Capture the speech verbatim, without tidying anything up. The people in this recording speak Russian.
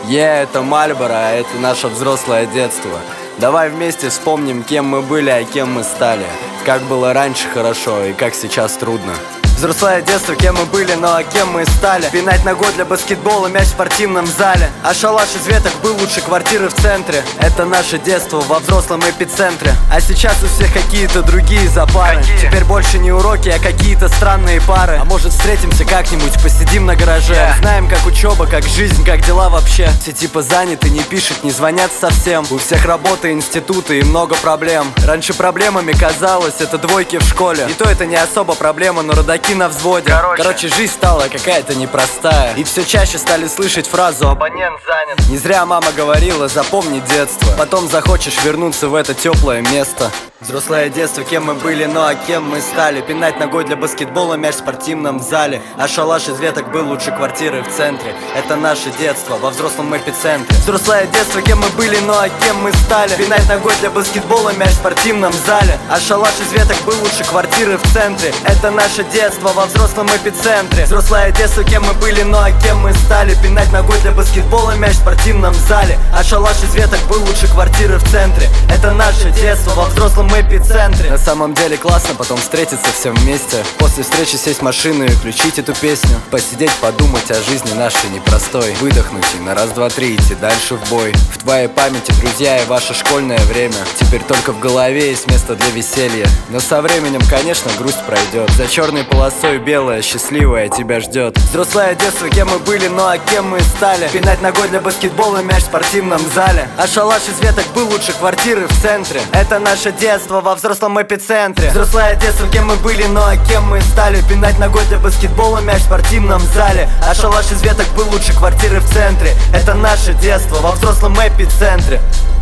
Е, это Мальборо, а это наше взрослое детство. Давай вместе вспомним, кем мы были, а кем мы стали. Как было раньше хорошо и как сейчас трудно. Взрослое детство, кем мы были, но а кем мы стали. Пинать ногой для баскетбола мяч в спортивном зале. А шалаш из веток был лучше квартиры в центре. Это наше детство во взрослом эпицентре. А сейчас у всех какие-то другие запары. Какие? Теперь больше не уроки, а какие-то странные пары. А может встретимся как-нибудь, посидим на гараже. yeah. Знаем, как учеба, как жизнь, как дела вообще. Все типа заняты, не пишут, не звонят совсем. У всех работа, институты и много проблем. Раньше проблемами казалось это двойки в школе. И то это не особо проблема, но родаки на взводе. Короче. Короче, жизнь стала какая-то непростая. И все чаще стали слышать фразу «абонент занят». Не зря мама говорила «запомни детство». Потом захочешь вернуться в это теплое место. Взрослое детство, кем мы были, но а кем мы стали. Пинать ногой для баскетбола мяч в спортивном зале. А шалаш из веток был лучше квартиры в центре. Это наше детство во взрослом эпицентре. Взрослое детство, кем мы были, но а кем мы стали. Пинать ногой для баскетбола мяч в спортивном зале. А шалаш из веток был лучше квартиры в центре. Это наше детство во взрослом эпицентре. Взрослое детство, кем мы были, но а кем мы стали. Пинать ногой для баскетбола мяч в спортивном зале. А шалаш из веток был лучше квартиры в центре. Это наше детство во взрослом эпицентре. На самом деле классно потом встретиться всем вместе. После встречи сесть в машину и включить эту песню. Посидеть, подумать о жизни нашей непростой. Выдохнуть и на раз, два, три идти дальше в бой. В твоей памяти друзья и ваше школьное время. Теперь только в голове есть место для веселья. Но со временем, конечно, грусть пройдет. За черной полосой белая, счастливая тебя ждет. Взрослое детство, кем мы были, но а кем мы стали. Пинать ногой для баскетбола мяч в спортивном зале. А шалаш из веток был лучше квартиры в центре. Это наше детство во взрослом эпицентре. Взрослое детство, кем мы были, но а кем мы стали. Пинать ногой для баскетбола мяч в спортивном зале. А шалаш из веток был лучше квартиры в центре. Это наше детство во взрослом эпицентре.